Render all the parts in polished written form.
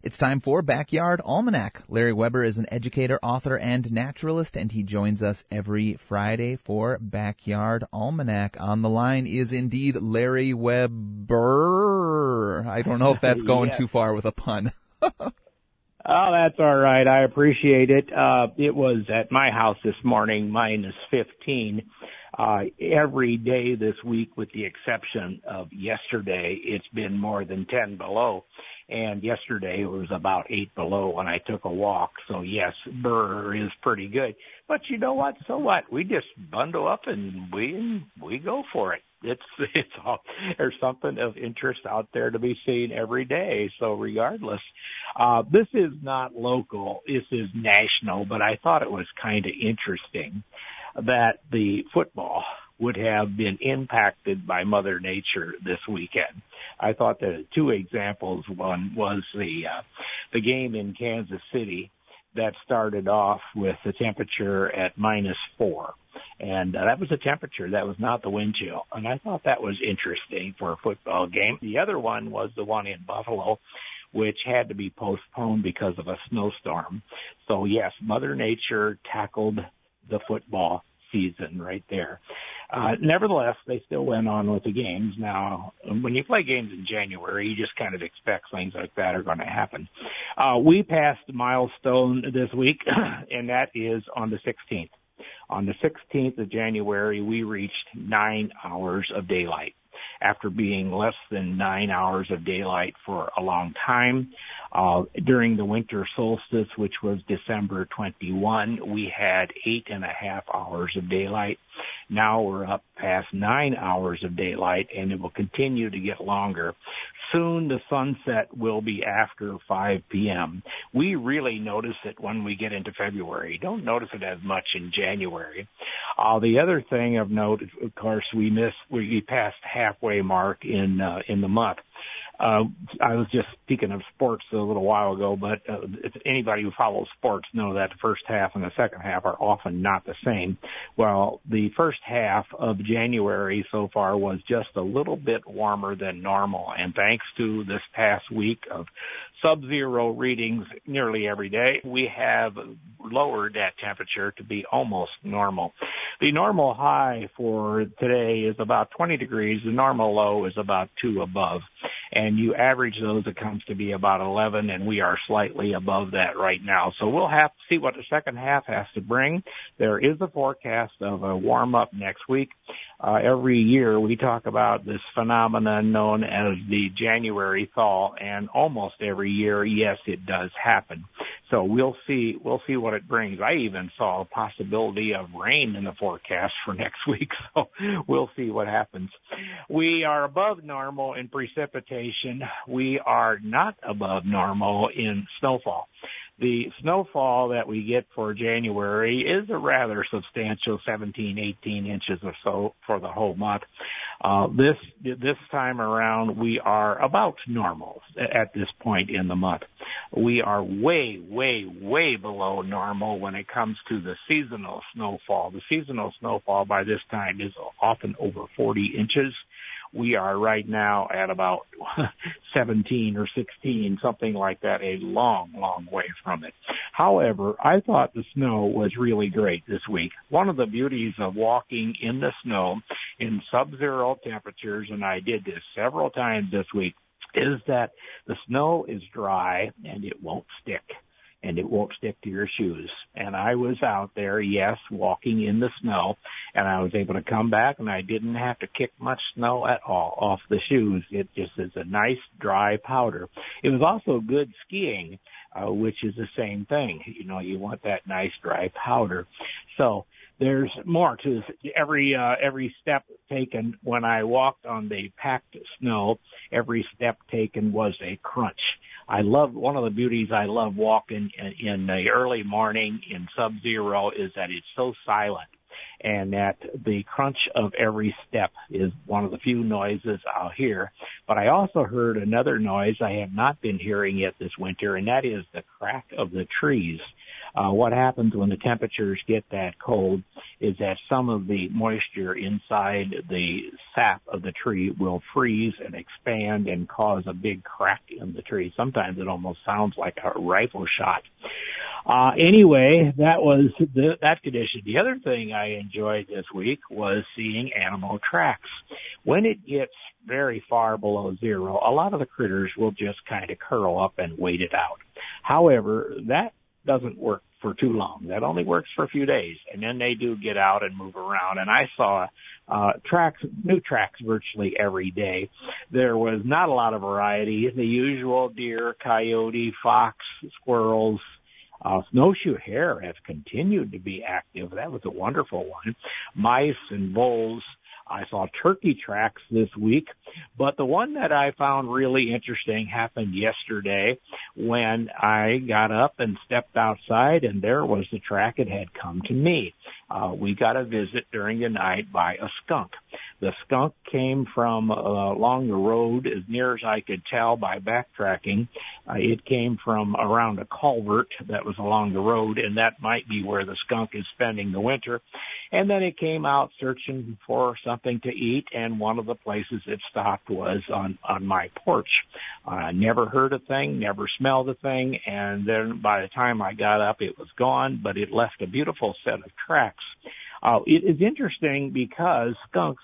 It's time for Backyard Almanac. Larry Weber is an educator, author, and naturalist, and he joins us every Friday for Backyard Almanac. On the line is indeed Larry Weber. I don't know if that's going too far with a pun. Oh, that's all right. I appreciate it. It was at my house this morning, -15. Every day this week, with the exception of yesterday, it's been more than 10 below. And yesterday it was about 8 below when I took a walk. So yes, brr is pretty good. But you know what? So what? We just bundle up and we go for it. It's all, there's something of interest out there to be seen every day. So regardless, this is not local. This is national, but I thought it was kind of interesting that the football would have been impacted by Mother Nature this weekend. I thought that two examples. One was the game in Kansas City that started off with the temperature at -4. And that was a temperature. That was not the wind chill. And I thought that was interesting for a football game. The other one was the one in Buffalo, which had to be postponed because of a snowstorm. So yes, Mother Nature tackled the football season right there. Nevertheless, they still went on with the games. Now, when you play games in January, you just kind of expect things like that are going to happen. We passed a milestone this week, and that is on the 16th. On the 16th of January, we reached 9 hours of daylight. After being less than 9 hours of daylight for a long time, during the winter solstice, which was December 21, we had 8.5 hours of daylight. Now we're up past 9 hours of daylight, and it will continue to get longer. Soon the sunset will be after 5 p.m. We really notice it when we get into February. Don't notice it as much in January. The other thing of note, of course, we passed halfway mark in the month. I was just speaking of sports a little while ago, but if anybody who follows sports know that the first half and the second half are often not the same. Well, the first half of January so far was just a little bit warmer than normal, and thanks to this past week of sub-zero readings nearly every day, we have lowered that temperature to be almost normal. The normal high for today is about 20 degrees. The normal low is about 2 above. And you average those, it comes to be about 11, and we are slightly above that right now. So we'll have to see what the second half has to bring. There is a forecast of a warm-up next week. Every year we talk about this phenomenon known as the January thaw, and almost every year, yes, it does happen. So we'll see what it brings. I even saw a possibility of rain in the forecast for next week, so we'll see what happens. We are above normal in precipitation. We are not above normal in snowfall. The snowfall that we get for January is a rather substantial 17, 18 inches or so for the whole month. This time around, we are about normal at this point in the month. We are way, way, way below normal when it comes to the seasonal snowfall. The seasonal snowfall by this time is often over 40 inches. We are right now at about 17 or 16, something like that, a long, long way from it. However, I thought the snow was really great this week. One of the beauties of walking in the snow in sub-zero temperatures, and I did this several times this week, is that the snow is dry and it won't stick. And it won't stick to your shoes. And I was out there, yes, walking in the snow, and I was able to come back, and I didn't have to kick much snow at all off the shoes. It just is a nice dry powder. It was also good skiing, which is the same thing. You know, you want that nice dry powder. So there's more to every step taken. When I walked on the packed snow, every step taken was a crunch. One of the beauties I love walking in the early morning in sub-zero is that it's so silent, and that the crunch of every step is one of the few noises I'll hear. But I also heard another noise I have not been hearing yet this winter, and that is the crack of the trees. What happens when the temperatures get that cold is that some of the moisture inside the sap of the tree will freeze and expand and cause a big crack in the tree. Sometimes it almost sounds like a rifle shot. Anyway, that was that condition. The other thing I enjoyed this week was seeing animal tracks. When it gets very far below zero, a lot of the critters will just kind of curl up and wait it out. However, that doesn't work for too long. That only works for a few days, and then they do get out and move around. And I saw new tracks virtually every day. There was not a lot of variety. The usual deer, coyote, fox, squirrels. Snowshoe hare has continued to be active. That was a wonderful one. Mice and voles. I saw turkey tracks this week, but the one that I found really interesting happened yesterday when I got up and stepped outside, and there was the track. It had come to me. We got a visit during the night by a skunk. The skunk came from along the road as near as I could tell by backtracking. It came from around a culvert that was along the road, and that might be where the skunk is spending the winter. And then it came out searching for something to eat, and one of the places it stopped was on my porch. Never heard a thing, never smelled a thing, and then by the time I got up, it was gone, but it left a beautiful set of tracks. It is interesting because skunks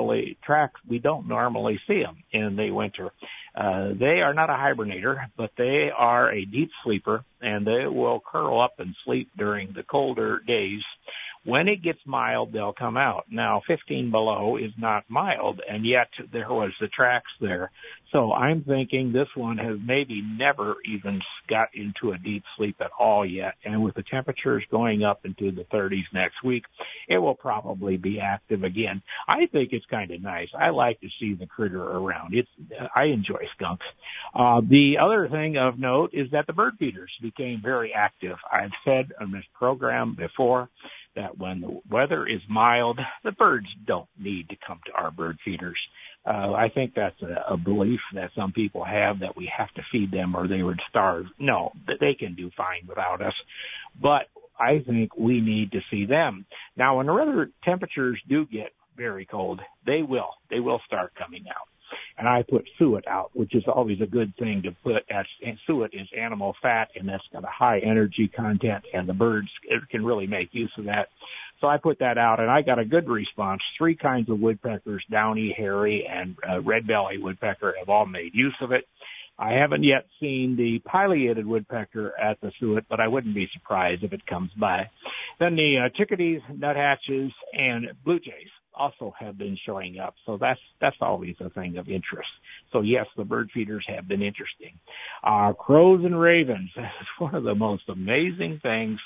we don't normally see them in the winter. They are not a hibernator, but they are a deep sleeper, and they will curl up and sleep during the colder days. When it gets mild, they'll come out. Now, 15 below is not mild, and yet there was the tracks there. So I'm thinking this one has maybe never even got into a deep sleep at all yet. And with the temperatures going up into the 30s next week, it will probably be active again. I think it's kind of nice. I like to see the critter around. I enjoy skunks. The other thing of note is that the bird feeders became very active. I've said on this program before that when the weather is mild, the birds don't need to come to our bird feeders. I think that's a belief that some people have, that we have to feed them or they would starve. No, they can do fine without us. But I think we need to see them. Now, when the weather temperatures do get very cold, they will start coming out. And I put suet out, which is always a good thing to put. And suet is animal fat, and that's got a high energy content, and the birds can really make use of that. So I put that out, and I got a good response. 3 kinds of woodpeckers, downy, hairy, and red-belly woodpecker, have all made use of it. I haven't yet seen the pileated woodpecker at the suet, but I wouldn't be surprised if it comes by. Then the chickadees, nuthatches, and blue jays also have been showing up. So that's always a thing of interest. So yes, the bird feeders have been interesting. Crows and ravens, that's one of the most amazing things.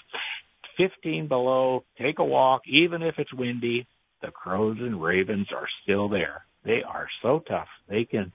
15 below, take a walk, even if it's windy, the crows and ravens are still there. They are so tough. They can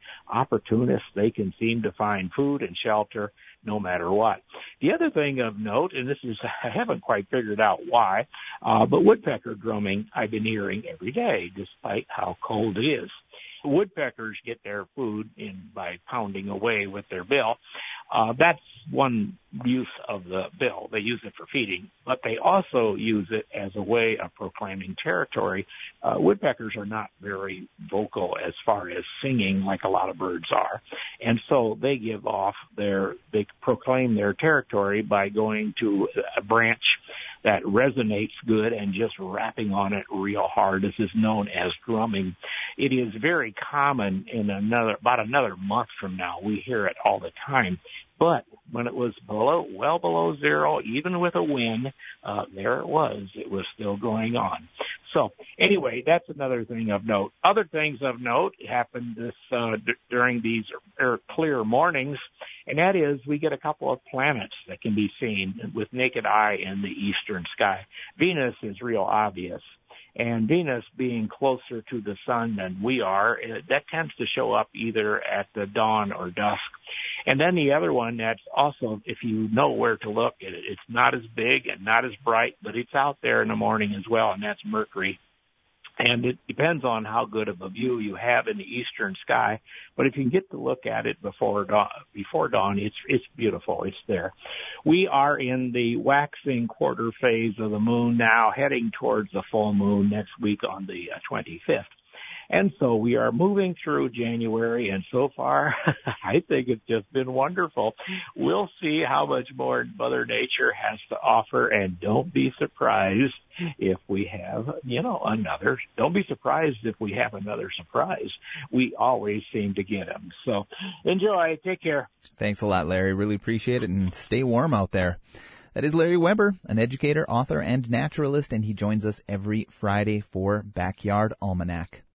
seem to find food and shelter no matter what. The other thing of note, and this is, I haven't quite figured out why, but woodpecker drumming I've been hearing every day, despite how cold it is. Woodpeckers get their food by pounding away with their bill. That's one use of the bill. They use it for feeding, but they also use it as a way of proclaiming territory. Woodpeckers are not very vocal as far as singing like a lot of birds are. And so they they proclaim their territory by going to a branch that resonates good and just rapping on it real hard. This is known as drumming. It is very common about another month from now. We hear it all the time. But when it was well below zero, even with a wind, there it was. It was still going on. So anyway, that's another thing of note. Other things of note happened during these clear mornings, and that is we get a couple of planets that can be seen with naked eye in the eastern sky. Venus is real obvious. And Venus being closer to the sun than we are, that tends to show up either at the dawn or dusk. And then the other one that's also, if you know where to look, it's not as big and not as bright, but it's out there in the morning as well, and that's Mercury. And it depends on how good of a view you have in the eastern sky. But if you can get to look at it before dawn, it's beautiful. It's there. We are in the waxing quarter phase of the moon now, heading towards the full moon next week on the 25th. And so we are moving through January, and so far, I think it's just been wonderful. We'll see how much more Mother Nature has to offer, and don't be surprised if we have, don't be surprised if we have another surprise. We always seem to get them. So enjoy. Take care. Thanks a lot, Larry. Really appreciate it, and stay warm out there. That is Larry Weber, an educator, author, and naturalist, and he joins us every Friday for Backyard Almanac.